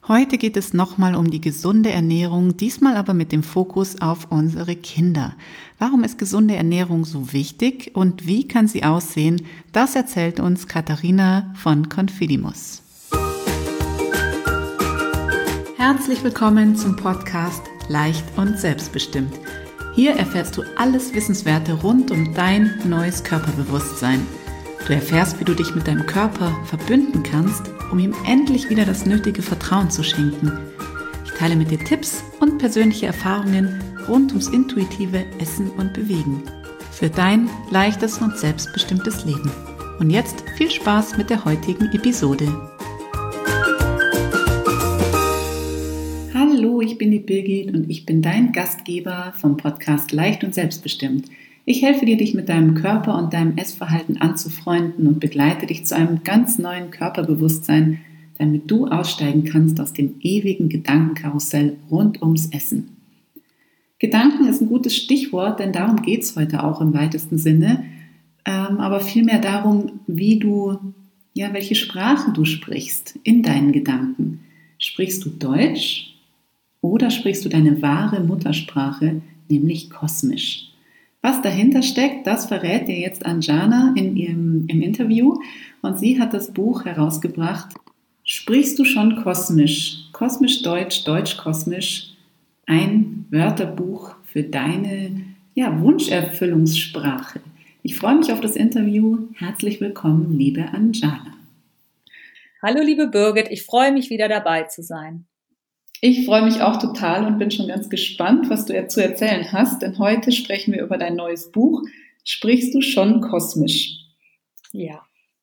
Heute geht es nochmal um die gesunde Ernährung, diesmal aber mit dem Fokus auf unsere Kinder. Warum ist gesunde Ernährung so wichtig und wie kann sie aussehen? Das erzählt uns Katharina von Confidimus. Herzlich willkommen zum Podcast Leicht und Selbstbestimmt. Hier erfährst du alles Wissenswerte rund um dein neues Körperbewusstsein. Du erfährst, wie du dich mit deinem Körper verbünden kannst, um ihm endlich wieder das nötige Vertrauen zu schenken. Ich teile mit dir Tipps und persönliche Erfahrungen rund ums intuitive Essen und Bewegen. Für dein leichtes und selbstbestimmtes Leben. Und jetzt viel Spaß mit der heutigen Episode. Hallo, ich bin die Birgit und ich bin dein Gastgeber vom Podcast Leicht und Selbstbestimmt. Ich helfe dir, dich mit deinem Körper und deinem Essverhalten anzufreunden und begleite dich zu einem ganz neuen Körperbewusstsein, damit du aussteigen kannst aus dem ewigen Gedankenkarussell rund ums Essen. Gedanken ist ein gutes Stichwort, denn darum geht es heute auch im weitesten Sinne, aber vielmehr darum, welche Sprache du sprichst in deinen Gedanken. Sprichst du Deutsch oder sprichst du deine wahre Muttersprache, nämlich kosmisch? Was dahinter steckt, das verrät dir jetzt Anjana im Interview. Und sie hat das Buch herausgebracht, Sprichst du schon kosmisch? Kosmisch Deutsch, Deutsch kosmisch. Ein Wörterbuch für deine Wunscherfüllungssprache. Ich freue mich auf das Interview. Herzlich willkommen, liebe Anjana. Hallo, liebe Birgit. Ich freue mich, wieder dabei zu sein. Ich freue mich auch total und bin schon ganz gespannt, was du zu erzählen hast, denn heute sprechen wir über dein neues Buch, Sprichst du schon kosmisch? Ja.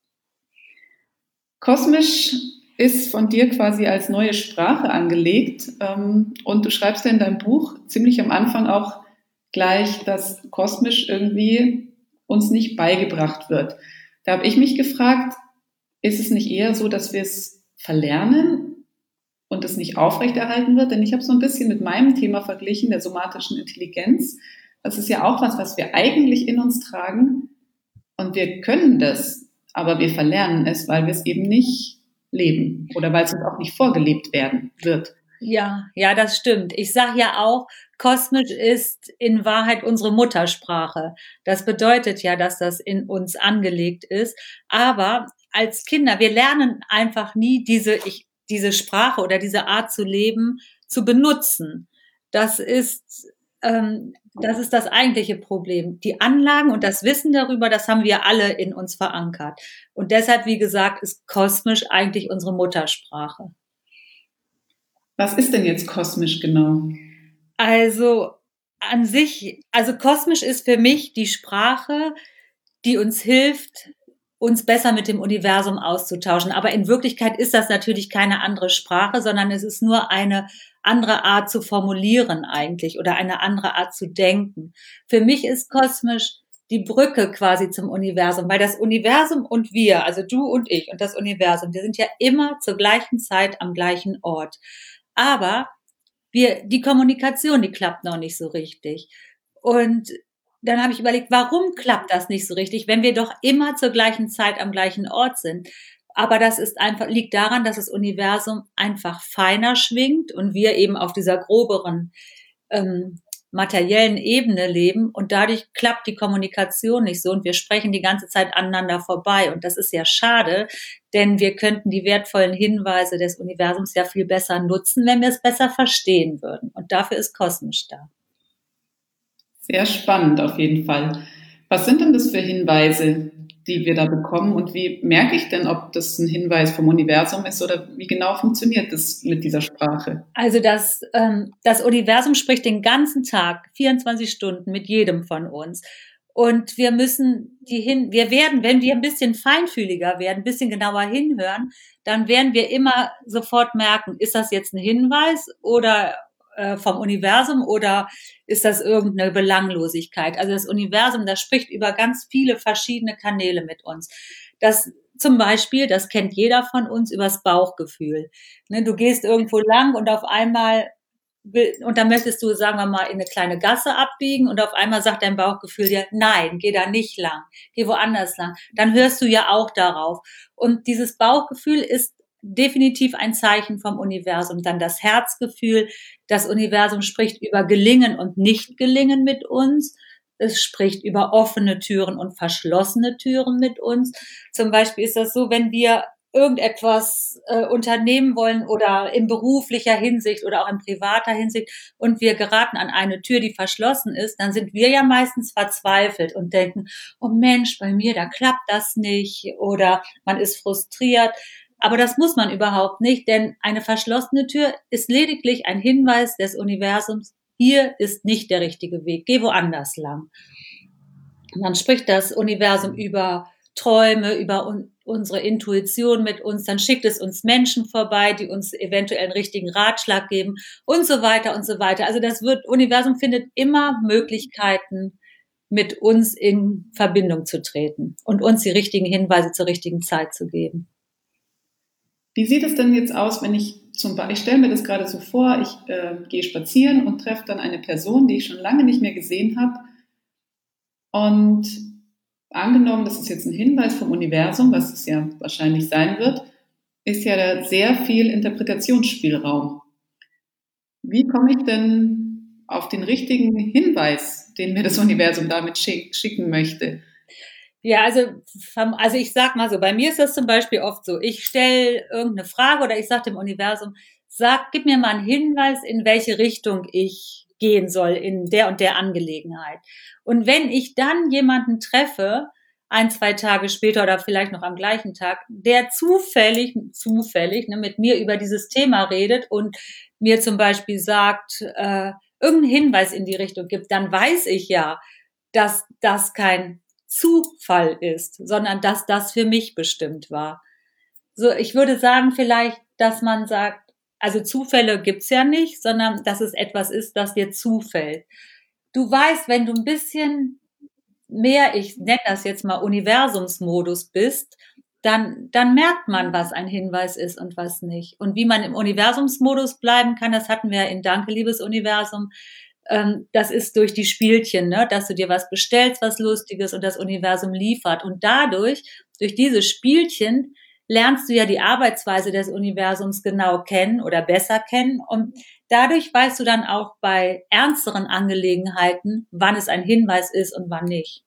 Kosmisch ist von dir quasi als neue Sprache angelegt und du schreibst ja in deinem Buch ziemlich am Anfang auch gleich, dass kosmisch irgendwie uns nicht beigebracht wird. Da habe ich mich gefragt, ist es nicht eher so, dass wir es verlernen und es nicht aufrechterhalten wird? Denn ich habe so ein bisschen mit meinem Thema verglichen, der somatischen Intelligenz. Das ist ja auch was wir eigentlich in uns tragen und wir können das, aber wir verlernen es, weil wir es eben nicht leben oder weil es uns auch nicht vorgelebt werden wird. Ja, das stimmt. Ich sage ja auch, kosmisch ist in Wahrheit unsere Muttersprache. Das bedeutet ja, dass das in uns angelegt ist. Aber als Kinder, wir lernen einfach nie diese Sprache oder diese Art zu leben, zu benutzen. Das ist das eigentliche Problem. Die Anlagen und das Wissen darüber, das haben wir alle in uns verankert. Und deshalb, wie gesagt, ist kosmisch eigentlich unsere Muttersprache. Was ist denn jetzt kosmisch genau? Also kosmisch ist für mich die Sprache, die uns hilft, uns besser mit dem Universum auszutauschen. Aber in Wirklichkeit ist das natürlich keine andere Sprache, sondern es ist nur eine andere Art zu formulieren eigentlich oder eine andere Art zu denken. Für mich ist kosmisch die Brücke quasi zum Universum, weil das Universum und wir, also du und ich und das Universum, wir sind ja immer zur gleichen Zeit am gleichen Ort. Aber die Kommunikation, die klappt noch nicht so richtig. Und dann habe ich überlegt, warum klappt das nicht so richtig, wenn wir doch immer zur gleichen Zeit am gleichen Ort sind? Aber das liegt daran, dass das Universum einfach feiner schwingt und wir eben auf dieser groberen materiellen Ebene leben und dadurch klappt die Kommunikation nicht so und wir sprechen die ganze Zeit aneinander vorbei und das ist ja schade, denn wir könnten die wertvollen Hinweise des Universums ja viel besser nutzen, wenn wir es besser verstehen würden und dafür ist kosmisch da. Sehr spannend auf jeden Fall. Was sind denn das für Hinweise, die wir da bekommen und wie merke ich denn, ob das ein Hinweis vom Universum ist oder wie genau funktioniert das mit dieser Sprache? Also das Universum spricht den ganzen Tag, 24 Stunden mit jedem von uns. Und wir müssen wenn wir ein bisschen feinfühliger werden, ein bisschen genauer hinhören, dann werden wir immer sofort merken, ist das jetzt ein Hinweis oder vom Universum oder ist das irgendeine Belanglosigkeit? Also das Universum, das spricht über ganz viele verschiedene Kanäle mit uns. Das zum Beispiel, das kennt jeder von uns, übers Bauchgefühl. Ne, du gehst irgendwo lang und auf einmal und dann möchtest du, sagen wir mal, in eine kleine Gasse abbiegen und auf einmal sagt dein Bauchgefühl dir, nein, geh da nicht lang, geh woanders lang. Dann hörst du ja auch darauf. Und dieses Bauchgefühl ist definitiv ein Zeichen vom Universum. Dann das Herzgefühl. Das Universum spricht über Gelingen und Nicht-Gelingen mit uns. Es spricht über offene Türen und verschlossene Türen mit uns. Zum Beispiel ist das so, wenn wir irgendetwas unternehmen wollen oder in beruflicher Hinsicht oder auch in privater Hinsicht und wir geraten an eine Tür, die verschlossen ist, dann sind wir ja meistens verzweifelt und denken, oh Mensch, bei mir, da klappt das nicht oder man ist frustriert. Aber das muss man überhaupt nicht, denn eine verschlossene Tür ist lediglich ein Hinweis des Universums, hier ist nicht der richtige Weg, geh woanders lang. Und dann spricht das Universum über Träume, über unsere Intuition mit uns, dann schickt es uns Menschen vorbei, die uns eventuell einen richtigen Ratschlag geben und so weiter und so weiter. Also das Universum findet immer Möglichkeiten, mit uns in Verbindung zu treten und uns die richtigen Hinweise zur richtigen Zeit zu geben. Wie sieht es denn jetzt aus, wenn ich ich stelle mir das gerade so vor, ich gehe spazieren und treffe dann eine Person, die ich schon lange nicht mehr gesehen habe. Und angenommen, das ist jetzt ein Hinweis vom Universum, was es ja wahrscheinlich sein wird, ist ja da sehr viel Interpretationsspielraum. Wie komme ich denn auf den richtigen Hinweis, den mir das Universum damit schicken möchte? Ja, also ich sag mal so, bei mir ist das zum Beispiel oft so, ich stelle irgendeine Frage oder ich sage dem Universum, gib mir mal einen Hinweis, in welche Richtung ich gehen soll in der und der Angelegenheit. Und wenn ich dann jemanden treffe, 1-2 Tage später oder vielleicht noch am gleichen Tag, der zufällig mit mir über dieses Thema redet und mir zum Beispiel sagt, irgendeinen Hinweis in die Richtung gibt, dann weiß ich ja, dass das kein Zufall ist, sondern dass das für mich bestimmt war. So, ich würde sagen vielleicht, dass man sagt, also Zufälle gibt's ja nicht, sondern dass es etwas ist, das dir zufällt. Du weißt, wenn du ein bisschen mehr, ich nenne das jetzt mal Universumsmodus bist, dann merkt man, was ein Hinweis ist und was nicht. Und wie man im Universumsmodus bleiben kann, das hatten wir ja in Danke, liebes Universum, das ist durch die Spielchen, ne? Dass du dir was bestellst, was Lustiges und das Universum liefert. Und durch diese Spielchen, lernst du ja die Arbeitsweise des Universums genau kennen oder besser kennen. Und dadurch weißt du dann auch bei ernsteren Angelegenheiten, wann es ein Hinweis ist und wann nicht.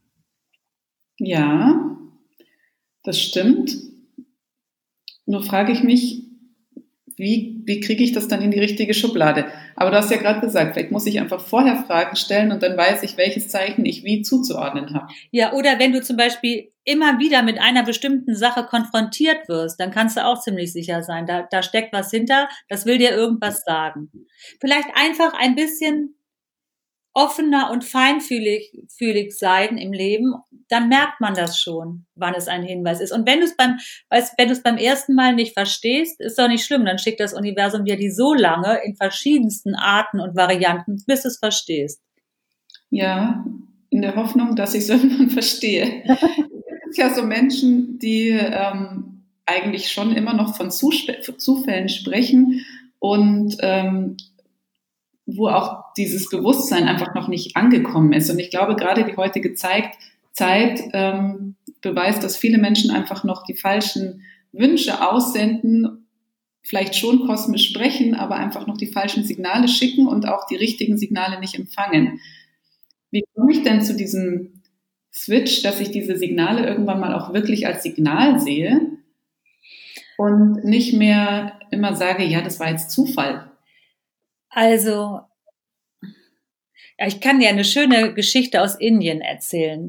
Ja, das stimmt. Nur frage ich mich, wie kriege ich das dann in die richtige Schublade? Aber du hast ja gerade gesagt, vielleicht muss ich einfach vorher Fragen stellen und dann weiß ich, welches Zeichen ich wie zuzuordnen habe. Ja, oder wenn du zum Beispiel immer wieder mit einer bestimmten Sache konfrontiert wirst, dann kannst du auch ziemlich sicher sein, da steckt was hinter, das will dir irgendwas sagen. Vielleicht einfach ein bisschen offener und feinfühlig sein im Leben, dann merkt man das schon, wann es ein Hinweis ist. Und wenn du es beim ersten Mal nicht verstehst, ist doch nicht schlimm, dann schickt das Universum dir die so lange in verschiedensten Arten und Varianten, bis du es verstehst. Ja, in der Hoffnung, dass ich es irgendwann verstehe. Es gibt ja so Menschen, die eigentlich schon immer noch von Zufällen sprechen und wo auch dieses Bewusstsein einfach noch nicht angekommen ist. Und ich glaube, gerade die heutige Zeit beweist, dass viele Menschen einfach noch die falschen Wünsche aussenden, vielleicht schon kosmisch sprechen, aber einfach noch die falschen Signale schicken und auch die richtigen Signale nicht empfangen. Wie komme ich denn zu diesem Switch, dass ich diese Signale irgendwann mal auch wirklich als Signal sehe und nicht mehr immer sage, ja, das war jetzt Zufall? Also, ja, ich kann dir eine schöne Geschichte aus Indien erzählen,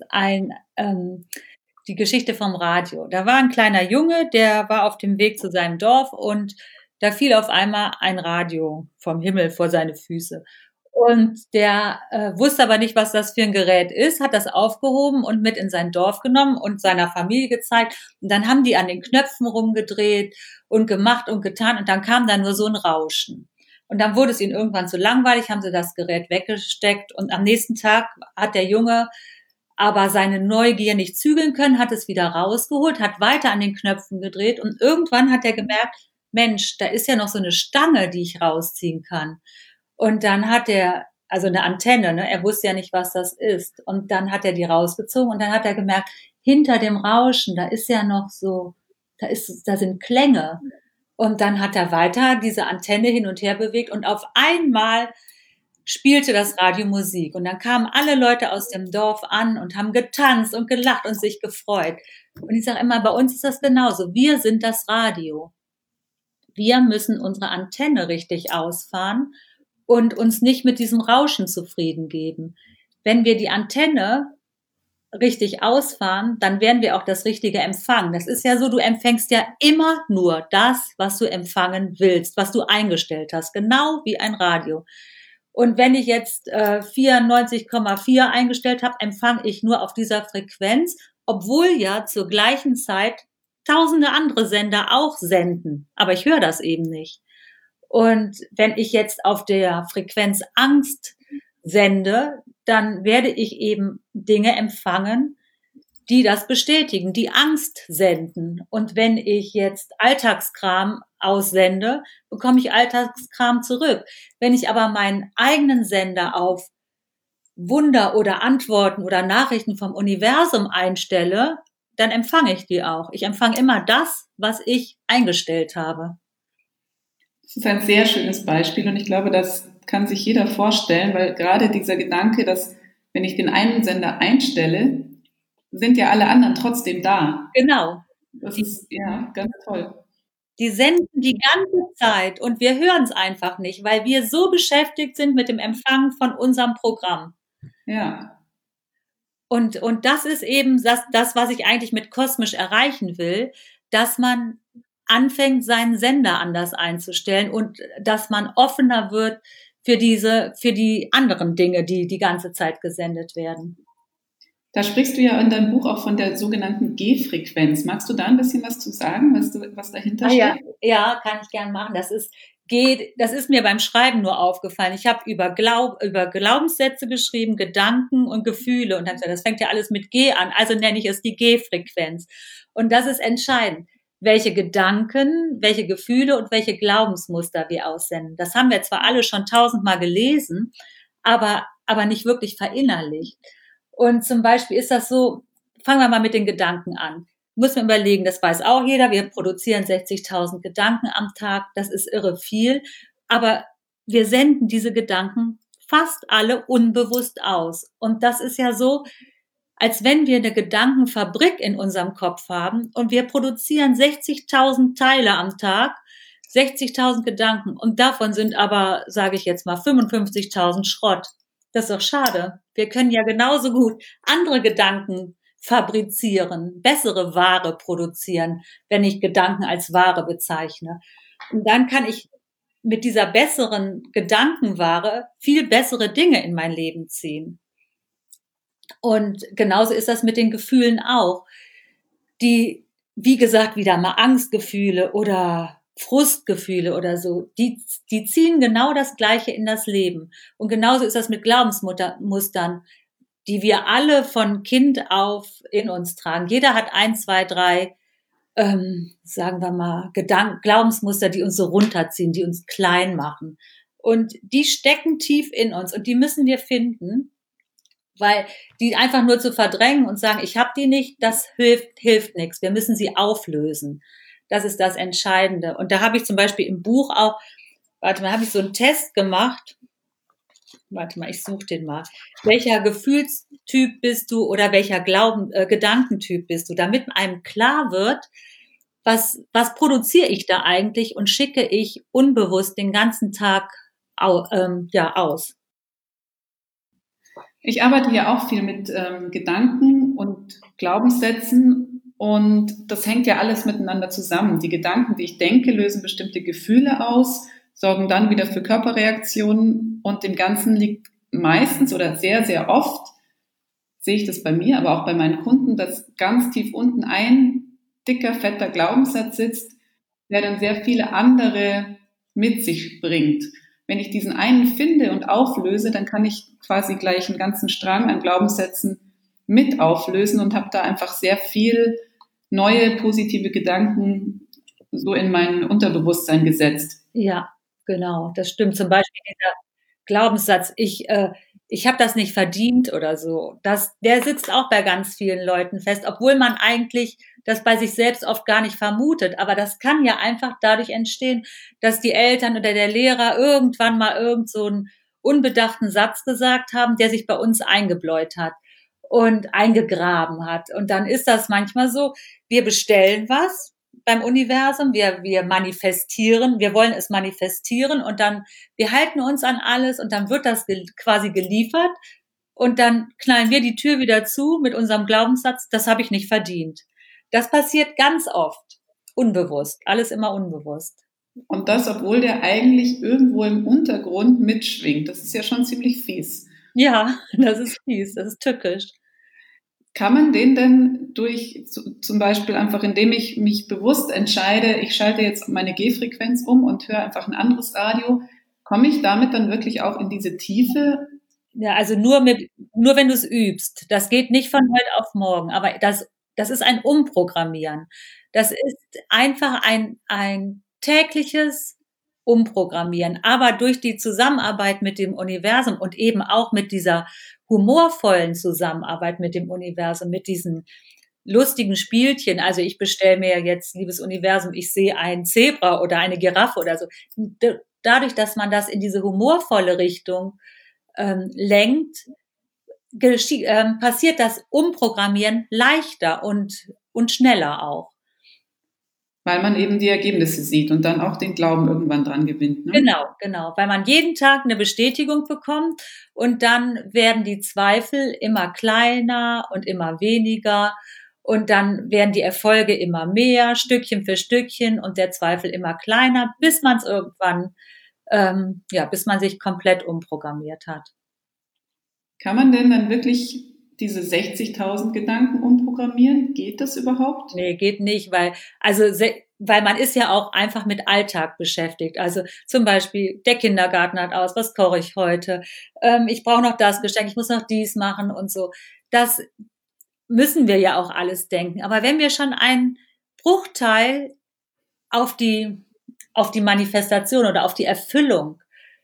die Geschichte vom Radio. Da war ein kleiner Junge, der war auf dem Weg zu seinem Dorf und da fiel auf einmal ein Radio vom Himmel vor seine Füße. Und der wusste aber nicht, was das für ein Gerät ist, hat das aufgehoben und mit in sein Dorf genommen und seiner Familie gezeigt. Und dann haben die an den Knöpfen rumgedreht und gemacht und getan und dann kam da nur so ein Rauschen. Und dann wurde es ihnen irgendwann zu langweilig, haben sie das Gerät weggesteckt und am nächsten Tag hat der Junge aber seine Neugier nicht zügeln können, hat es wieder rausgeholt, hat weiter an den Knöpfen gedreht und irgendwann hat er gemerkt, Mensch, da ist ja noch so eine Stange, die ich rausziehen kann. Und dann hat er, also eine Antenne, ne? Er wusste ja nicht, was das ist. Und dann hat er die rausgezogen und dann hat er gemerkt, hinter dem Rauschen, da ist ja noch so Da sind Klänge. Und dann hat er weiter diese Antenne hin und her bewegt und auf einmal spielte das Radio Musik. Und dann kamen alle Leute aus dem Dorf an und haben getanzt und gelacht und sich gefreut. Und ich sage immer, bei uns ist das genauso. Wir sind das Radio. Wir müssen unsere Antenne richtig ausfahren und uns nicht mit diesem Rauschen zufrieden geben. Wenn wir die Antenne richtig ausfahren, dann werden wir auch das Richtige empfangen. Das ist ja so, du empfängst ja immer nur das, was du empfangen willst, was du eingestellt hast, genau wie ein Radio. Und wenn ich jetzt 94,4 eingestellt habe, empfange ich nur auf dieser Frequenz, obwohl ja zur gleichen Zeit tausende andere Sender auch senden. Aber ich höre das eben nicht. Und wenn ich jetzt auf der Frequenz Angst sende, dann werde ich eben Dinge empfangen, die das bestätigen, die Angst senden. Und wenn ich jetzt Alltagskram aussende, bekomme ich Alltagskram zurück. Wenn ich aber meinen eigenen Sender auf Wunder oder Antworten oder Nachrichten vom Universum einstelle, dann empfange ich die auch. Ich empfange immer das, was ich eingestellt habe. Das ist ein sehr schönes Beispiel und ich glaube, das kann sich jeder vorstellen, weil gerade dieser Gedanke, dass wenn ich den einen Sender einstelle, sind ja alle anderen trotzdem da. Genau. Das ist ja ganz toll. Die senden die ganze Zeit und wir hören es einfach nicht, weil wir so beschäftigt sind mit dem Empfang von unserem Programm. Ja. Und das ist eben das, was ich eigentlich mit kosmisch erreichen will, dass man anfängt, seinen Sender anders einzustellen und dass man offener wird für die anderen Dinge, die die ganze Zeit gesendet werden. Da sprichst du ja in deinem Buch auch von der sogenannten G-Frequenz. Magst du da ein bisschen was zu sagen, was dahinter steht? Ja, kann ich gern machen. Das ist mir beim Schreiben nur aufgefallen. Ich habe über Glaubenssätze geschrieben, Gedanken und Gefühle und dann gesagt, das fängt ja alles mit G an, also nenne ich es die G-Frequenz. Und das ist entscheidend, welche Gedanken, welche Gefühle und welche Glaubensmuster wir aussenden. Das haben wir zwar alle schon 1000-mal gelesen, aber nicht wirklich verinnerlicht. Und zum Beispiel ist das so, fangen wir mal mit den Gedanken an. Muss man überlegen, das weiß auch jeder, wir produzieren 60.000 Gedanken am Tag, das ist irre viel, aber wir senden diese Gedanken fast alle unbewusst aus. Und das ist ja so, als wenn wir eine Gedankenfabrik in unserem Kopf haben und wir produzieren 60.000 Teile am Tag, 60.000 Gedanken und davon sind aber, sage ich jetzt mal, 55.000 Schrott. Das ist doch schade. Wir können ja genauso gut andere Gedanken fabrizieren, bessere Ware produzieren, wenn ich Gedanken als Ware bezeichne. Und dann kann ich mit dieser besseren Gedankenware viel bessere Dinge in mein Leben ziehen. Und genauso ist das mit den Gefühlen auch. Die, wie gesagt, wieder mal Angstgefühle oder Frustgefühle oder so, die ziehen genau das Gleiche in das Leben. Und genauso ist das mit Glaubensmustern, die wir alle von Kind auf in uns tragen. Jeder hat 1, 2, 3, sagen wir mal, Glaubensmuster, die uns so runterziehen, die uns klein machen. Und die stecken tief in uns und die müssen wir finden, weil die einfach nur zu verdrängen und sagen, ich habe die nicht, das hilft nichts. Wir müssen sie auflösen. Das ist das Entscheidende. Und da habe ich zum Beispiel im Buch auch, habe ich so einen Test gemacht. Ich suche den mal. Welcher Gefühlstyp bist du oder welcher Gedankentyp bist du? Damit einem klar wird, was produziere ich da eigentlich und schicke ich unbewusst den ganzen Tag aus. Ich arbeite ja auch viel mit Gedanken und Glaubenssätzen und das hängt ja alles miteinander zusammen. Die Gedanken, die ich denke, lösen bestimmte Gefühle aus, sorgen dann wieder für Körperreaktionen und dem Ganzen liegt meistens oder sehr, sehr oft, sehe ich das bei mir, aber auch bei meinen Kunden, dass ganz tief unten ein dicker, fetter Glaubenssatz sitzt, der dann sehr viele andere mit sich bringt. Wenn ich diesen einen finde und auflöse, dann kann ich quasi gleich einen ganzen Strang an Glaubenssätzen mit auflösen und habe da einfach sehr viel neue positive Gedanken so in mein Unterbewusstsein gesetzt. Ja, genau, das stimmt. Zum Beispiel dieser Glaubenssatz, ich ich habe das nicht verdient oder so. Der sitzt auch bei ganz vielen Leuten fest, obwohl man eigentlich das bei sich selbst oft gar nicht vermutet. Aber das kann ja einfach dadurch entstehen, dass die Eltern oder der Lehrer irgendwann mal irgend so einen unbedachten Satz gesagt haben, der sich bei uns eingebläut hat und eingegraben hat. Und dann ist das manchmal so, wir bestellen was beim Universum, wir manifestieren, wir wollen es manifestieren und dann, wir halten uns an alles und dann wird das quasi geliefert und dann knallen wir die Tür wieder zu mit unserem Glaubenssatz, das habe ich nicht verdient. Das passiert ganz oft, unbewusst, alles immer unbewusst. Und das, obwohl der eigentlich irgendwo im Untergrund mitschwingt. Das ist ja schon ziemlich fies. Ja, das ist fies, das ist tückisch. Kann man den denn zum Beispiel einfach, indem ich mich bewusst entscheide, ich schalte jetzt meine G-Frequenz um und höre einfach ein anderes Radio, komme ich damit dann wirklich auch in diese Tiefe? Ja, also nur wenn du es übst. Das geht nicht von heute auf morgen, aber das ist ein Umprogrammieren. Das ist einfach ein tägliches Umprogrammieren. Aber durch die Zusammenarbeit mit dem Universum und eben auch mit dieser humorvollen Zusammenarbeit mit dem Universum, mit diesen lustigen Spielchen. Also ich bestelle mir jetzt, liebes Universum, ich sehe ein Zebra oder eine Giraffe oder so. Dadurch, dass man das in diese humorvolle Richtung lenkt, passiert das Umprogrammieren leichter und schneller auch. Weil man eben die Ergebnisse sieht und dann auch den Glauben irgendwann dran gewinnt. Ne? Genau. Weil man jeden Tag eine Bestätigung bekommt und dann werden die Zweifel immer kleiner und immer weniger und dann werden die Erfolge immer mehr, Stückchen für Stückchen und der Zweifel immer kleiner, bis man es irgendwann, bis man sich komplett umprogrammiert hat. Kann man denn dann wirklich diese 60.000 Gedanken umprogrammieren? Geht das überhaupt? Nee, geht nicht, weil man ist ja auch einfach mit Alltag beschäftigt. Also zum Beispiel, der Kindergarten hat aus, was koche ich heute? Ich brauche noch das Geschenk, ich muss noch dies machen und so. Das müssen wir ja auch alles denken. Aber wenn wir schon einen Bruchteil auf die Manifestation oder auf die Erfüllung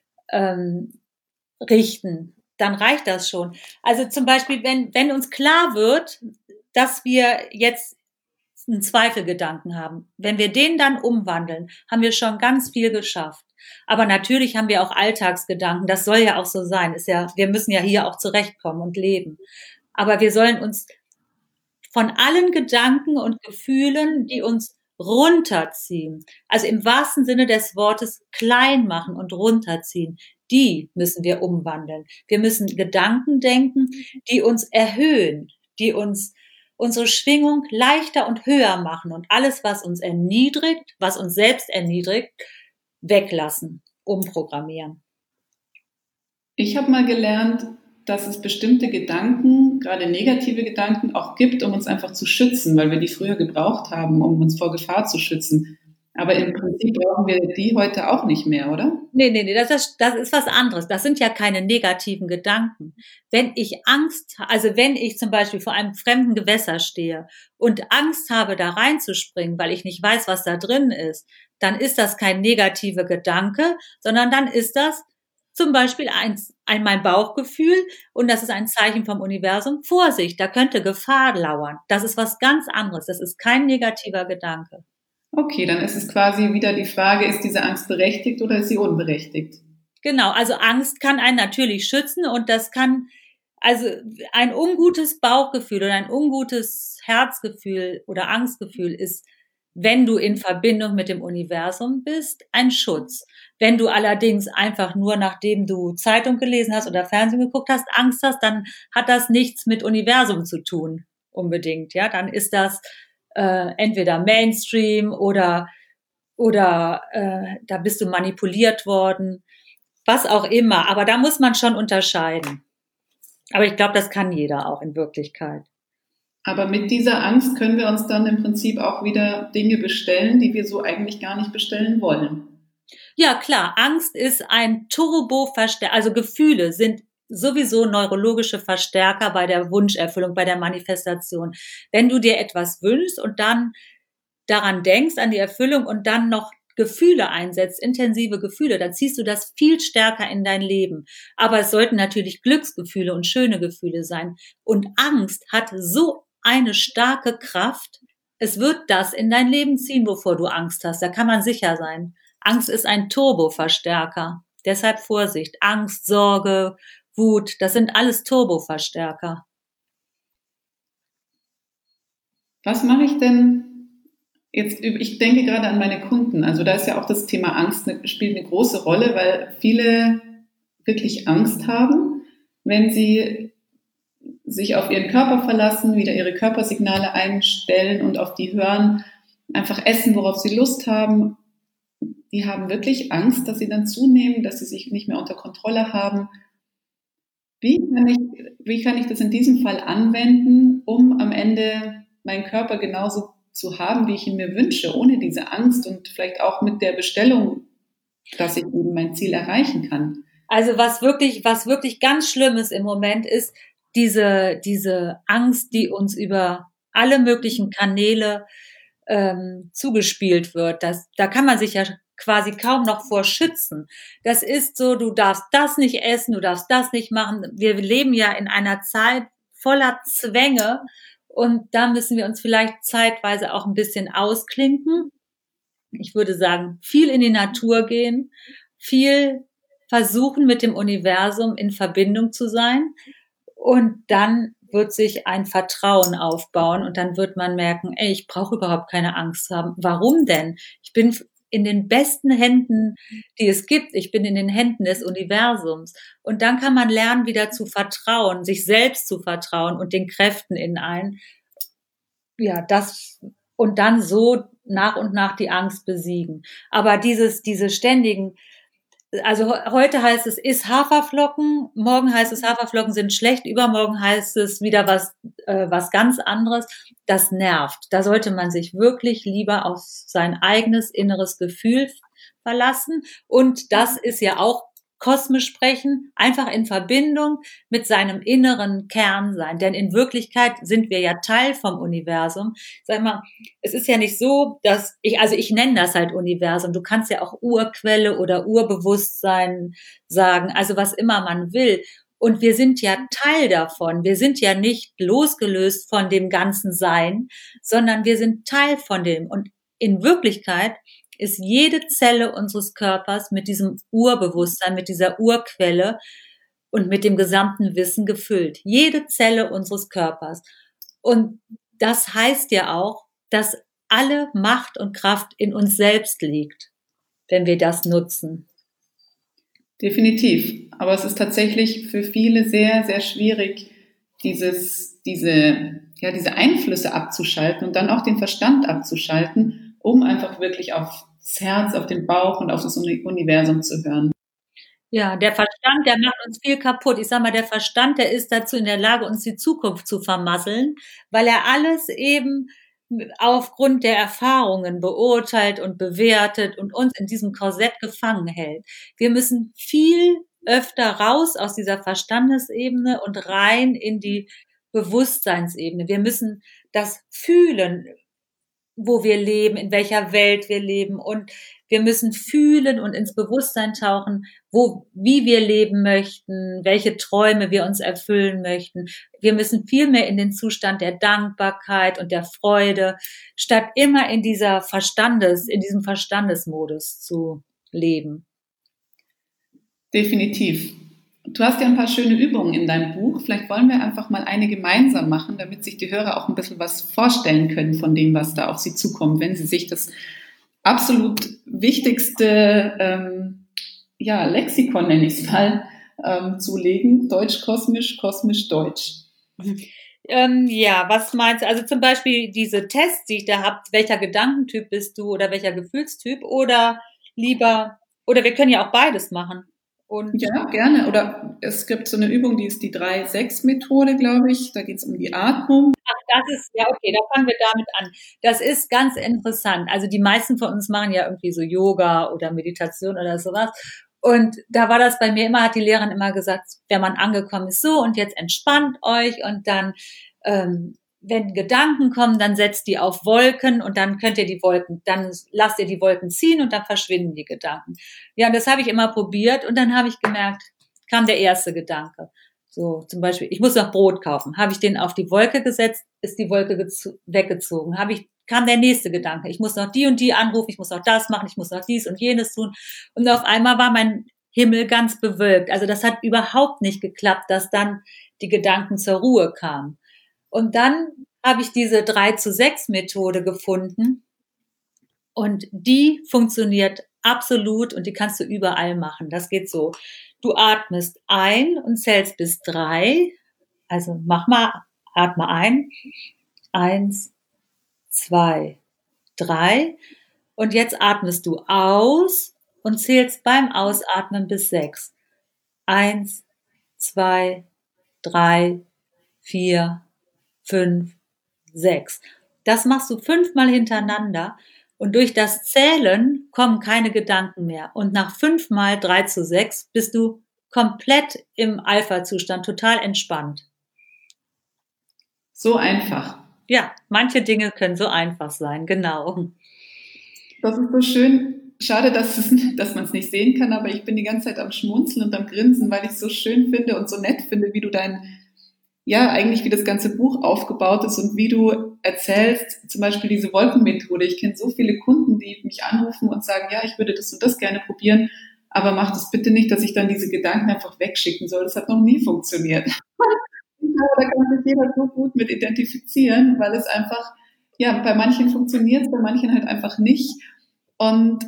richten, dann reicht das schon. Also zum Beispiel, wenn uns klar wird, dass wir jetzt einen Zweifelgedanken haben, wenn wir den dann umwandeln, haben wir schon ganz viel geschafft. Aber natürlich haben wir auch Alltagsgedanken, das soll ja auch so sein. Wir müssen ja hier auch zurechtkommen und leben. Aber wir sollen uns von allen Gedanken und Gefühlen, die uns runterziehen, also im wahrsten Sinne des Wortes klein machen und runterziehen, die müssen wir umwandeln. Wir müssen Gedanken denken, die uns erhöhen, die uns unsere Schwingung leichter und höher machen und alles, was uns erniedrigt, was uns selbst erniedrigt, weglassen, umprogrammieren. Ich habe mal gelernt, dass es bestimmte Gedanken, gerade negative Gedanken, auch gibt, um uns einfach zu schützen, weil wir die früher gebraucht haben, um uns vor Gefahr zu schützen. Aber im Prinzip brauchen wir die heute auch nicht mehr, oder? Nee, das ist was anderes. Das sind ja keine negativen Gedanken. Wenn ich wenn ich zum Beispiel vor einem fremden Gewässer stehe und Angst habe, da reinzuspringen, weil ich nicht weiß, was da drin ist, dann ist das kein negativer Gedanke, sondern dann ist das zum Beispiel mein Bauchgefühl und das ist ein Zeichen vom Universum. Vorsicht, da könnte Gefahr lauern. Das ist was ganz anderes. Das ist kein negativer Gedanke. Okay, dann ist es quasi wieder die Frage, ist diese Angst berechtigt oder ist sie unberechtigt? Genau, also Angst kann einen natürlich schützen und also ein ungutes Bauchgefühl oder ein ungutes Herzgefühl oder Angstgefühl ist, wenn du in Verbindung mit dem Universum bist, ein Schutz. Wenn du allerdings einfach nur, nachdem du Zeitung gelesen hast oder Fernsehen geguckt hast, Angst hast, dann hat das nichts mit Universum zu tun, unbedingt, ja, dann ist das entweder Mainstream oder da bist du manipuliert worden, was auch immer. Aber da muss man schon unterscheiden. Aber ich glaube, das kann jeder auch in Wirklichkeit. Aber mit dieser Angst können wir uns dann im Prinzip auch wieder Dinge bestellen, die wir so eigentlich gar nicht bestellen wollen. Ja, klar. Angst ist ein Turbo-Verstärker. Also Gefühle sind sowieso neurologische Verstärker bei der Wunscherfüllung, bei der Manifestation. Wenn du dir etwas wünschst und dann daran denkst, an die Erfüllung und dann noch Gefühle einsetzt, intensive Gefühle, dann ziehst du das viel stärker in dein Leben. Aber es sollten natürlich Glücksgefühle und schöne Gefühle sein. Und Angst hat so eine starke Kraft. Es wird das in dein Leben ziehen, wovor du Angst hast. Da kann man sicher sein. Angst ist ein Turboverstärker. Deshalb Vorsicht. Angst, Sorge, Wut, das sind alles Turboverstärker. Was mache ich denn jetzt? Ich denke gerade an meine Kunden. Also da ist ja auch das Thema Angst spielt eine große Rolle, weil viele wirklich Angst haben, wenn sie sich auf ihren Körper verlassen, wieder ihre Körpersignale einstellen und auf die hören, einfach essen, worauf sie Lust haben. Die haben wirklich Angst, dass sie dann zunehmen, dass sie sich nicht mehr unter Kontrolle haben. Wie kann ich das in diesem Fall anwenden, um am Ende meinen Körper genauso zu haben, wie ich ihn mir wünsche, ohne diese Angst und vielleicht auch mit der Bestellung, dass ich eben mein Ziel erreichen kann? Also was wirklich ganz schlimm ist im Moment ist diese Angst, die uns über alle möglichen Kanäle zugespielt wird. Da kann man sich ja quasi kaum noch vor schützen. Das ist so, du darfst das nicht essen, du darfst das nicht machen. Wir leben ja in einer Zeit voller Zwänge und da müssen wir uns vielleicht zeitweise auch ein bisschen ausklinken. Ich würde sagen, viel in die Natur gehen, viel versuchen, mit dem Universum in Verbindung zu sein. Und dann wird sich ein Vertrauen aufbauen und dann wird man merken, ey, ich brauche überhaupt keine Angst haben. Warum denn? Ich bin in den besten Händen, die es gibt. Ich bin in den Händen des Universums. Und dann kann man lernen, wieder zu vertrauen, sich selbst zu vertrauen und den Kräften in ein. Ja, und dann so nach und nach die Angst besiegen. Aber diese ständigen, also heute heißt es, iss Haferflocken, morgen heißt es, Haferflocken sind schlecht, übermorgen heißt es wieder was ganz anderes. Das nervt. Da sollte man sich wirklich lieber auf sein eigenes inneres Gefühl verlassen. Und das ist ja auch kosmisch sprechen, einfach in Verbindung mit seinem inneren Kern sein. Denn in Wirklichkeit sind wir ja Teil vom Universum. Sag mal, es ist ja nicht so, dass ich nenne das halt Universum. Du kannst ja auch Urquelle oder Urbewusstsein sagen, also was immer man will. Und wir sind ja Teil davon. Wir sind ja nicht losgelöst von dem ganzen Sein, sondern wir sind Teil von dem. Und in Wirklichkeit ist jede Zelle unseres Körpers mit diesem Urbewusstsein, mit dieser Urquelle und mit dem gesamten Wissen gefüllt. Jede Zelle unseres Körpers. Und das heißt ja auch, dass alle Macht und Kraft in uns selbst liegt, wenn wir das nutzen. Definitiv. Aber es ist tatsächlich für viele sehr, sehr schwierig, diese Einflüsse abzuschalten und dann auch den Verstand abzuschalten, um einfach wirklich aufs Herz, auf den Bauch und auf das Universum zu hören. Ja, der Verstand, der macht uns viel kaputt. Ich sag mal, der Verstand, der ist dazu in der Lage, uns die Zukunft zu vermasseln, weil er alles eben aufgrund der Erfahrungen beurteilt und bewertet und uns in diesem Korsett gefangen hält. Wir müssen viel öfter raus aus dieser Verstandesebene und rein in die Bewusstseinsebene. Wir müssen das fühlen, wo wir leben, in welcher Welt wir leben, und wir müssen fühlen und ins Bewusstsein tauchen, wie wir leben möchten, welche Träume wir uns erfüllen möchten. Wir müssen viel mehr in den Zustand der Dankbarkeit und der Freude, statt immer in diesem Verstandesmodus zu leben. Definitiv. Du hast ja ein paar schöne Übungen in deinem Buch. Vielleicht wollen wir einfach mal eine gemeinsam machen, damit sich die Hörer auch ein bisschen was vorstellen können von dem, was da auf sie zukommt, wenn sie sich das absolut wichtigste Lexikon, nenne ich es mal, zulegen. Deutsch, kosmisch, kosmisch, deutsch. Was meinst du? Also zum Beispiel diese Tests, die ich da habe, welcher Gedankentyp bist du oder welcher Gefühlstyp, oder wir können ja auch beides machen. Ja, gerne. Oder es gibt so eine Übung, die ist die 3-6-Methode, glaube ich. Da geht es um die Atmung. Ach, das ist, ja, okay, da fangen wir damit an. Das ist ganz interessant. Also die meisten von uns machen ja irgendwie so Yoga oder Meditation oder sowas. Und da war das bei mir immer, hat die Lehrerin immer gesagt, wenn man angekommen ist, so, und jetzt entspannt euch und dann wenn Gedanken kommen, dann setzt die auf Wolken und dann dann lasst ihr die Wolken ziehen und dann verschwinden die Gedanken. Ja, und das habe ich immer probiert und dann habe ich gemerkt, kam der erste Gedanke. So, zum Beispiel, ich muss noch Brot kaufen. Habe ich den auf die Wolke gesetzt, ist die Wolke weggezogen. Kam der nächste Gedanke. Ich muss noch die und die anrufen, ich muss noch das machen, ich muss noch dies und jenes tun. Und auf einmal war mein Himmel ganz bewölkt. Also das hat überhaupt nicht geklappt, dass dann die Gedanken zur Ruhe kamen. Und dann habe ich diese 3:6 Methode gefunden und die funktioniert absolut und die kannst du überall machen. Das geht so. Du atmest ein und zählst bis 3. Also atme ein. 1, 2, 3. Und jetzt atmest du aus und zählst beim Ausatmen bis 6. 1, 2, 3, 4, 5, 6. Das machst du 5-mal hintereinander und durch das Zählen kommen keine Gedanken mehr. Und nach 5-mal 3:6 bist du komplett im Alpha-Zustand, total entspannt. So einfach. Ja, manche Dinge können so einfach sein, genau. Das ist so schön. Schade, dass man es nicht sehen kann, aber ich bin die ganze Zeit am Schmunzeln und am Grinsen, weil ich es so schön finde und so nett finde, wie du eigentlich wie das ganze Buch aufgebaut ist und wie du erzählst, zum Beispiel diese Wolkenmethode. Ich kenne so viele Kunden, die mich anrufen und sagen, ja, ich würde das und das gerne probieren, aber mach das bitte nicht, dass ich dann diese Gedanken einfach wegschicken soll. Das hat noch nie funktioniert. Ich glaube, da kann sich jeder so gut mit identifizieren, weil es einfach, ja, bei manchen funktioniert es, bei manchen halt einfach nicht. Und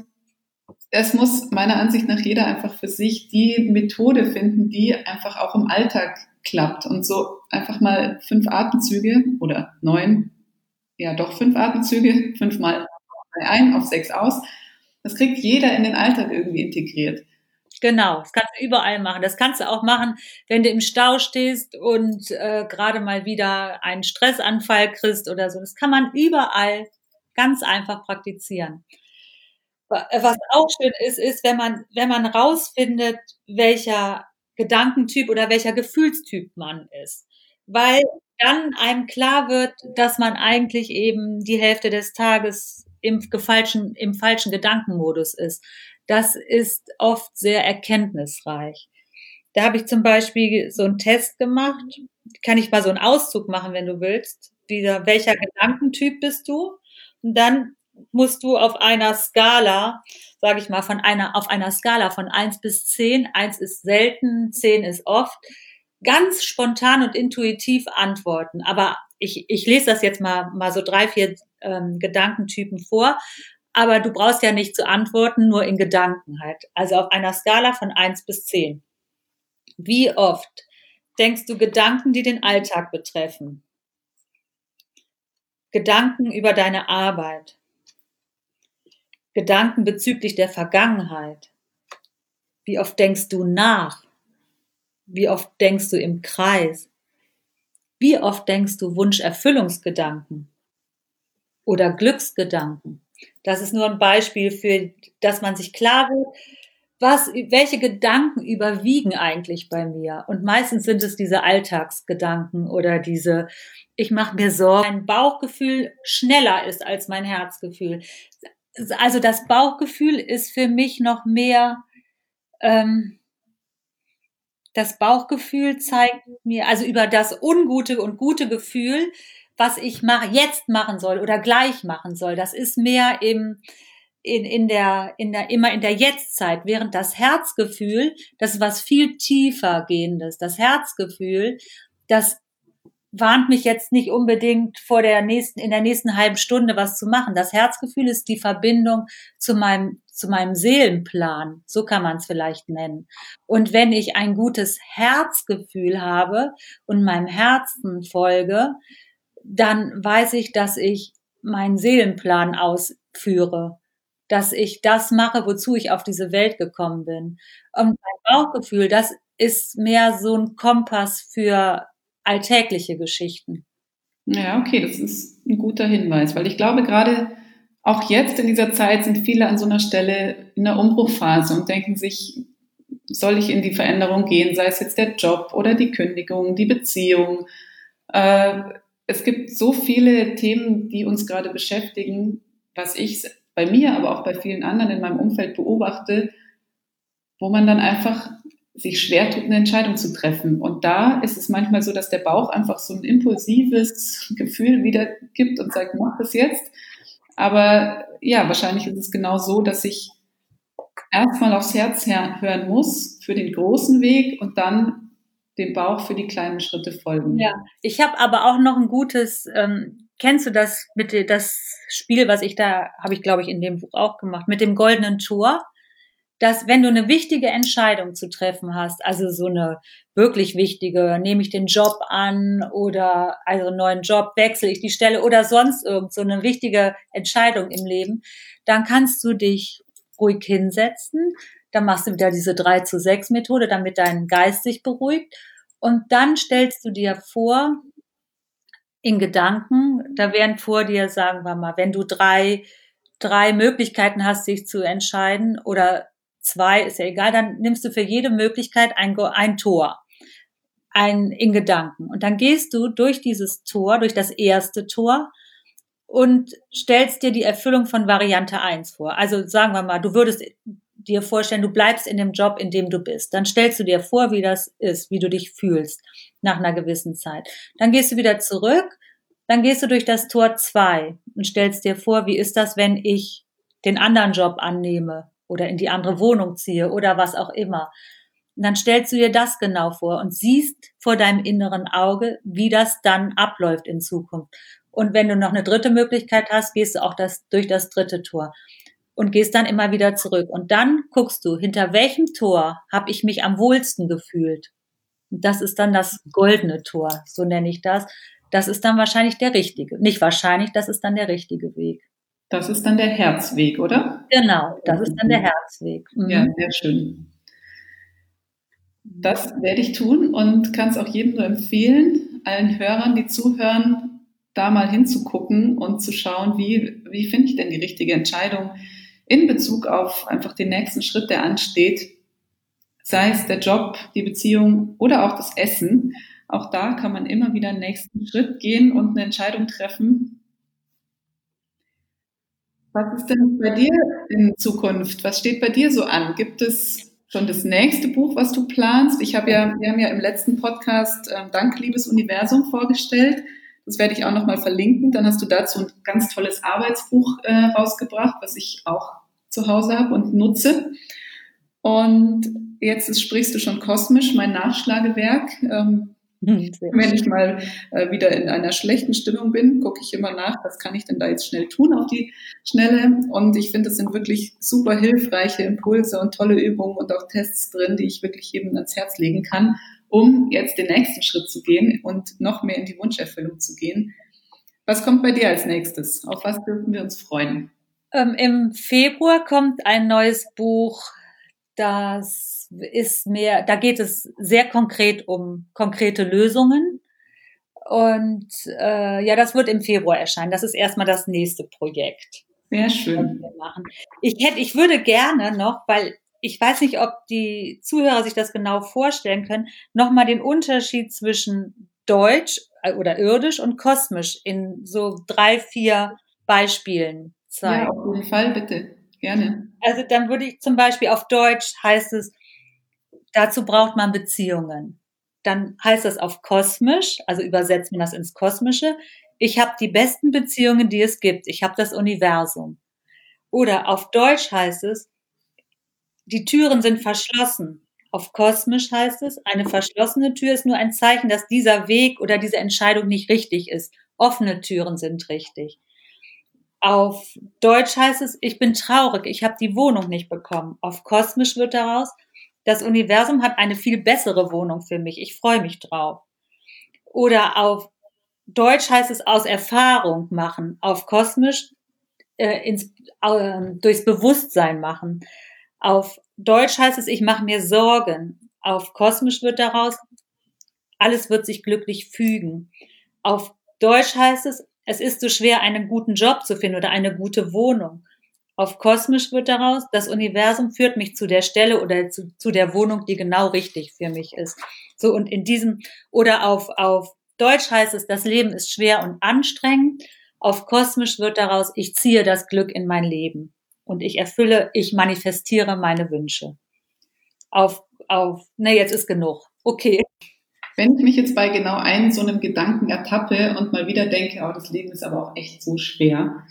es muss meiner Ansicht nach jeder einfach für sich die Methode finden, die einfach auch im Alltag klappt. Und so einfach mal 5 Atemzüge oder 9, ja doch 5 Atemzüge, 5-mal ein, auf 6 aus. Das kriegt jeder in den Alltag irgendwie integriert. Genau, das kannst du überall machen. Das kannst du auch machen, wenn du im Stau stehst und gerade mal wieder einen Stressanfall kriegst oder so. Das kann man überall ganz einfach praktizieren. Was auch schön ist, wenn man rausfindet, welcher Gedankentyp oder welcher Gefühlstyp man ist. Weil dann einem klar wird, dass man eigentlich eben die Hälfte des Tages im falschen Gedankenmodus ist. Das ist oft sehr erkenntnisreich. Da habe ich zum Beispiel so einen Test gemacht. Kann ich mal so einen Auszug machen, wenn du willst. Welcher Gedankentyp bist du? Und dann musst du auf einer Skala, sage ich mal, auf einer Skala von 1 bis 10, 1 ist selten, 10 ist oft, ganz spontan und intuitiv antworten. Aber ich lese das jetzt mal so 3, 4 Gedankentypen vor. Aber du brauchst ja nicht zu antworten, nur in Gedanken halt. Also auf einer Skala von 1 bis 10. Wie oft denkst du Gedanken, die den Alltag betreffen? Gedanken über deine Arbeit? Gedanken bezüglich der Vergangenheit? Wie oft denkst du nach? Wie oft denkst du im Kreis? Wie oft denkst du Wunscherfüllungsgedanken oder Glücksgedanken? Das ist nur ein Beispiel für, dass man sich klar wird, welche Gedanken überwiegen eigentlich bei mir? Und meistens sind es diese Alltagsgedanken oder ich mache mir Sorgen, mein Bauchgefühl schneller ist als mein Herzgefühl. Also das Bauchgefühl ist für mich noch mehr, das Bauchgefühl zeigt mir, also über das ungute und gute Gefühl, was ich jetzt machen soll oder gleich machen soll. Das ist mehr immer in der Jetztzeit, während das Herzgefühl, das ist was viel tiefer gehendes. Das Herzgefühl, das warnt mich jetzt nicht unbedingt in der nächsten halben Stunde was zu machen. Das Herzgefühl ist die Verbindung zu meinem Seelenplan. So kann man es vielleicht nennen. Und wenn ich ein gutes Herzgefühl habe und meinem Herzen folge, dann weiß ich, dass ich meinen Seelenplan ausführe, dass ich das mache, wozu ich auf diese Welt gekommen bin. Und mein Bauchgefühl, das ist mehr so ein Kompass für alltägliche Geschichten. Ja, okay, das ist ein guter Hinweis, weil ich glaube, gerade auch jetzt in dieser Zeit sind viele an so einer Stelle in der Umbruchphase und denken sich, soll ich in die Veränderung gehen, sei es jetzt der Job oder die Kündigung, die Beziehung, es gibt so viele Themen, die uns gerade beschäftigen, was ich bei mir, aber auch bei vielen anderen in meinem Umfeld beobachte, wo man dann einfach sich schwer tut, eine Entscheidung zu treffen. Und da ist es manchmal so, dass der Bauch einfach so ein impulsives Gefühl wiedergibt und sagt, mach das jetzt. Aber ja, wahrscheinlich ist es genau so, dass ich erstmal aufs Herz hören muss für den großen Weg und dann dem Bauch für die kleinen Schritte folgen. Ja, ich habe aber auch noch ein gutes, kennst du das das Spiel, was habe ich glaube ich in dem Buch auch gemacht, mit dem goldenen Tor, dass wenn du eine wichtige Entscheidung zu treffen hast, also so eine wirklich wichtige, nehme ich den Job an oder also einen neuen Job, wechsle ich die Stelle oder sonst irgend so eine wichtige Entscheidung im Leben, dann kannst du dich ruhig hinsetzen, dann machst du wieder diese 3-zu-6 Methode, damit dein Geist sich beruhigt und dann stellst du dir vor, in Gedanken, da wären vor dir, sagen wir mal, wenn du drei Möglichkeiten hast, sich zu entscheiden oder 2, ist ja egal, dann nimmst du für jede Möglichkeit ein Tor, in Gedanken. Und dann gehst du durch dieses Tor, durch das erste Tor und stellst dir die Erfüllung von Variante 1 vor. Also sagen wir mal, du würdest dir vorstellen, du bleibst in dem Job, in dem du bist. Dann stellst du dir vor, wie das ist, wie du dich fühlst nach einer gewissen Zeit. Dann gehst du wieder zurück, dann gehst du durch das Tor 2 und stellst dir vor, wie ist das, wenn ich den anderen Job annehme oder in die andere Wohnung ziehe oder was auch immer. Und dann stellst du dir das genau vor und siehst vor deinem inneren Auge, wie das dann abläuft in Zukunft. Und wenn du noch eine dritte Möglichkeit hast, gehst du auch durch das dritte Tor und gehst dann immer wieder zurück. Und dann guckst du, hinter welchem Tor habe ich mich am wohlsten gefühlt. Und das ist dann das goldene Tor, so nenne ich das. Das ist dann wahrscheinlich der richtige. Nicht wahrscheinlich, das ist dann der richtige Weg. Das ist dann der Herzweg, oder? Genau, das ist dann der Herzweg. Mhm. Ja, sehr schön. Das werde ich tun und kann es auch jedem nur empfehlen, allen Hörern, die zuhören, da mal hinzugucken und zu schauen, wie finde ich denn die richtige Entscheidung in Bezug auf einfach den nächsten Schritt, der ansteht, sei es der Job, die Beziehung oder auch das Essen. Auch da kann man immer wieder einen nächsten Schritt gehen und eine Entscheidung treffen. Was ist denn bei dir in Zukunft? Was steht bei dir so an? Gibt es schon das nächste Buch, was du planst? Wir haben ja im letzten Podcast Danke, liebes Universum vorgestellt. Das werde ich auch nochmal verlinken. Dann hast du dazu ein ganz tolles Arbeitsbuch rausgebracht, was ich auch zu Hause habe und nutze. Und jetzt sprichst du schon kosmisch, mein Nachschlagewerk. Wenn ich mal wieder in einer schlechten Stimmung bin, gucke ich immer nach, was kann ich denn da jetzt schnell tun auf die Schnelle. Und ich finde, es sind wirklich super hilfreiche Impulse und tolle Übungen und auch Tests drin, die ich wirklich jedem ans Herz legen kann, um jetzt den nächsten Schritt zu gehen und noch mehr in die Wunscherfüllung zu gehen. Was kommt bei dir als nächstes? Auf was dürfen wir uns freuen? Im Februar kommt ein neues Buch, da geht es sehr konkret um konkrete Lösungen. Und das wird im Februar erscheinen. Das ist erstmal das nächste Projekt. Sehr schön. Wir machen. Ich würde gerne noch, weil ich weiß nicht, ob die Zuhörer sich das genau vorstellen können, nochmal den Unterschied zwischen Deutsch oder irdisch und kosmisch in so 3, 4 Beispielen zeigen. Ja, auf jeden Fall, bitte. Gerne. Also dann würde ich zum Beispiel auf Deutsch heißt es, dazu braucht man Beziehungen. Dann heißt das auf kosmisch, also übersetzt man das ins Kosmische, ich habe die besten Beziehungen, die es gibt. Ich habe das Universum. Oder auf Deutsch heißt es, die Türen sind verschlossen. Auf kosmisch heißt es, eine verschlossene Tür ist nur ein Zeichen, dass dieser Weg oder diese Entscheidung nicht richtig ist. Offene Türen sind richtig. Auf Deutsch heißt es, ich bin traurig, ich habe die Wohnung nicht bekommen. Auf kosmisch wird daraus, das Universum hat eine viel bessere Wohnung für mich, ich freue mich drauf. Oder auf Deutsch heißt es aus Erfahrung machen, auf kosmisch durchs Bewusstsein machen. Auf Deutsch heißt es, ich mache mir Sorgen. Auf kosmisch wird daraus, alles wird sich glücklich fügen. Auf Deutsch heißt es, es ist so schwer, einen guten Job zu finden oder eine gute Wohnung. Auf kosmisch wird daraus, das Universum führt mich zu der Stelle oder zu der Wohnung, die genau richtig für mich ist. So, und in diesem, oder auf Deutsch heißt es, das Leben ist schwer und anstrengend. Auf Kosmisch wird daraus, ich ziehe das Glück in mein Leben. Und ich manifestiere meine Wünsche. Jetzt ist genug. Okay. Wenn ich mich jetzt bei genau einem so einem Gedanken ertappe und mal wieder denke, oh, das Leben ist aber auch echt so schwer,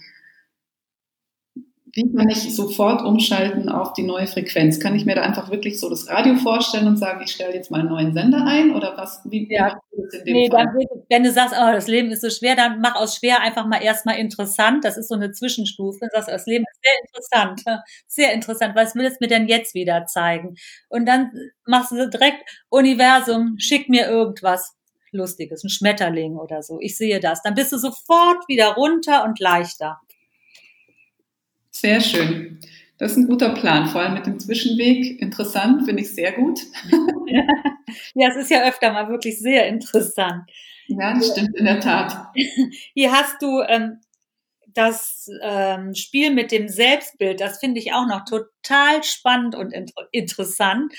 wie kann ich sofort umschalten auf die neue Frequenz? Kann ich mir da einfach wirklich so das Radio vorstellen und sagen, ich stelle jetzt mal einen neuen Sender ein? Oder wie machst du das in dem Fall? Wenn du sagst, oh, das Leben ist so schwer, dann mach aus schwer einfach mal erstmal interessant. Das ist so eine Zwischenstufe. Du sagst, das Leben ist sehr interessant. Was will es mir denn jetzt wieder zeigen? Und dann machst du direkt, Universum, schick mir irgendwas Lustiges, ein Schmetterling oder so. Ich sehe das. Dann bist du sofort wieder runter und leichter. Sehr schön. Das ist ein guter Plan, vor allem mit dem Zwischenweg. Interessant, finde ich sehr gut. Ja, es ist ja öfter mal wirklich sehr interessant. Ja, das stimmt in der Tat. Hier hast du das Spiel mit dem Selbstbild, das finde ich auch noch total spannend und interessant.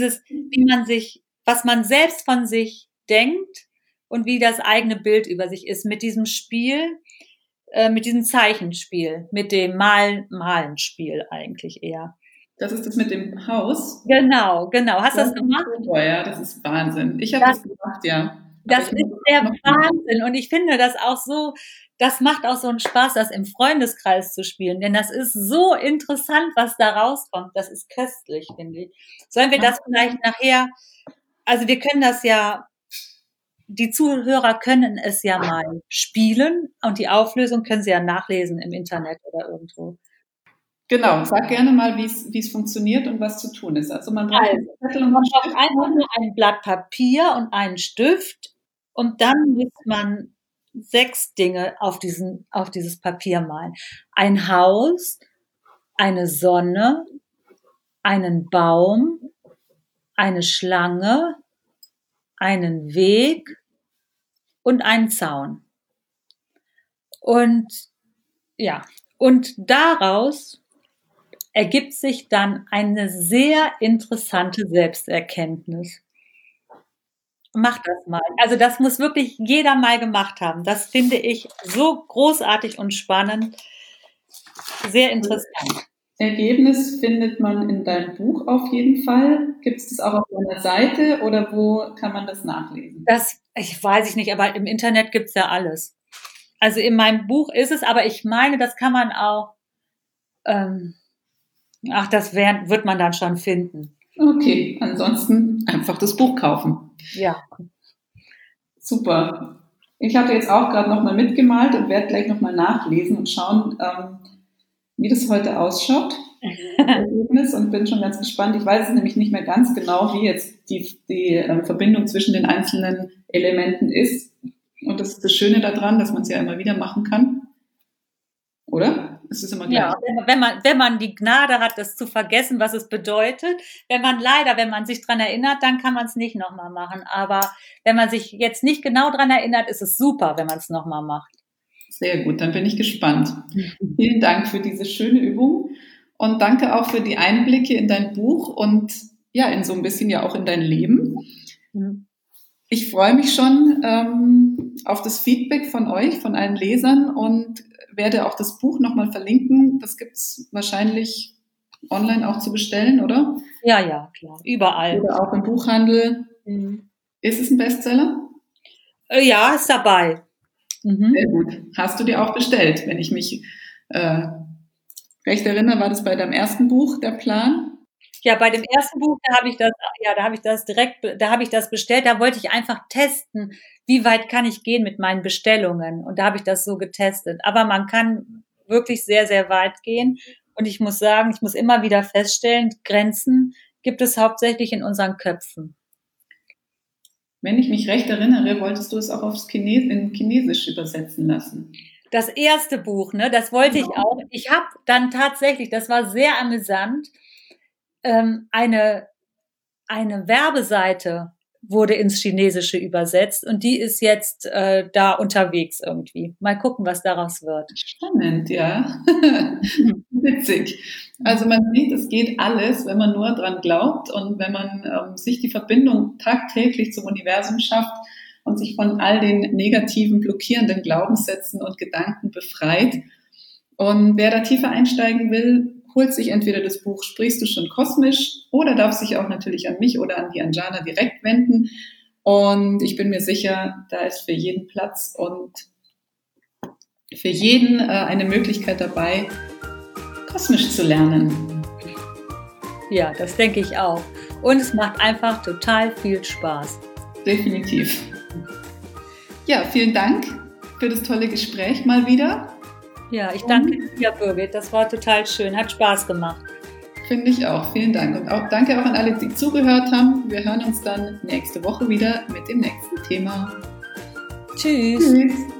Was man selbst von sich denkt und wie das eigene Bild über sich ist mit diesem Spiel. Mit diesem Zeichenspiel, mit dem Malenspiel eigentlich eher. Das ist das mit dem Haus? Genau. Hast du das gemacht? Ja, das ist Wahnsinn. Ich habe das gemacht, ja. Das ist der Wahnsinn. Und ich finde das auch so, das macht auch so einen Spaß, das im Freundeskreis zu spielen. Denn das ist so interessant, was da rauskommt. Das ist köstlich, finde ich. Sollen wir das vielleicht nachher, also wir können das ja, die Zuhörer können es ja mal spielen und die Auflösung können sie ja nachlesen im Internet oder irgendwo. Genau, sag gerne mal, wie es funktioniert und was zu tun ist. Also man braucht einfach nur ein Blatt Papier und einen Stift und dann muss man 6 Dinge auf dieses Papier malen. Ein Haus, eine Sonne, einen Baum, eine Schlange, einen Weg und einen Zaun. Und daraus ergibt sich dann eine sehr interessante Selbsterkenntnis. Mach das mal. Also das muss wirklich jeder mal gemacht haben. Das finde ich so großartig und spannend. Sehr interessant. Ergebnis findet man in deinem Buch auf jeden Fall. Gibt es das auch auf deiner Seite oder wo kann man das nachlesen? Ich weiß nicht, aber im Internet gibt's ja alles. Also in meinem Buch ist es, aber ich meine, das kann man auch, wird man dann schon finden. Okay, ansonsten einfach das Buch kaufen. Ja. Super. Ich hatte jetzt auch gerade nochmal mitgemalt und werde gleich nochmal nachlesen und schauen, wie das heute ausschaut. Und bin schon ganz gespannt. Ich weiß es nämlich nicht mehr ganz genau, wie jetzt die Verbindung zwischen den einzelnen Elementen ist. Und das ist das Schöne daran, dass man es ja immer wieder machen kann. Oder? Es ist immer gleich. Ja, wenn man die Gnade hat, das zu vergessen, was es bedeutet. Wenn man sich dran erinnert, dann kann man es nicht nochmal machen. Aber wenn man sich jetzt nicht genau dran erinnert, ist es super, wenn man es nochmal macht. Sehr gut, dann bin ich gespannt. Vielen Dank für diese schöne Übung und danke auch für die Einblicke in dein Buch und ja, in so ein bisschen ja auch in dein Leben. Ich freue mich schon auf das Feedback von euch, von allen Lesern und werde auch das Buch nochmal verlinken. Das gibt es wahrscheinlich online auch zu bestellen, oder? Ja, klar, überall. Oder auch im Buchhandel. Ist es ein Bestseller? Ja, ist dabei. Sehr gut. Hast du dir auch bestellt? Wenn ich mich recht erinnere, war das bei deinem ersten Buch der Plan? Ja, bei dem ersten Buch, da habe ich das bestellt. Da wollte ich einfach testen, wie weit kann ich gehen mit meinen Bestellungen. Und da habe ich das so getestet. Aber man kann wirklich sehr, sehr weit gehen. Und ich muss sagen, ich muss immer wieder feststellen, Grenzen gibt es hauptsächlich in unseren Köpfen. Wenn ich mich recht erinnere, wolltest du es auch in Chinesisch übersetzen lassen. Das erste Buch, ne, das wollte ich auch. Ich habe dann tatsächlich, das war sehr amüsant, eine Werbeseite wurde ins Chinesische übersetzt und die ist jetzt da unterwegs irgendwie. Mal gucken, was daraus wird. Spannend, ja. Witzig. Also man sieht, es geht alles, wenn man nur dran glaubt und wenn man sich die Verbindung tagtäglich zum Universum schafft, und sich von all den negativen, blockierenden Glaubenssätzen und Gedanken befreit. Und wer da tiefer einsteigen will, holt sich entweder das Buch Sprichst du schon kosmisch oder darf sich auch natürlich an mich oder an die Anjana direkt wenden. Und ich bin mir sicher, da ist für jeden Platz und für jeden eine Möglichkeit dabei, kosmisch zu lernen. Ja, das denke ich auch. Und es macht einfach total viel Spaß. Definitiv. Ja, vielen Dank für das tolle Gespräch mal wieder. Ja, ich danke dir, Birgit. Das war total schön. Hat Spaß gemacht. Finde ich auch. Vielen Dank. Und auch danke auch an alle, die zugehört haben. Wir hören uns dann nächste Woche wieder mit dem nächsten Thema. Tschüss. Tschüss.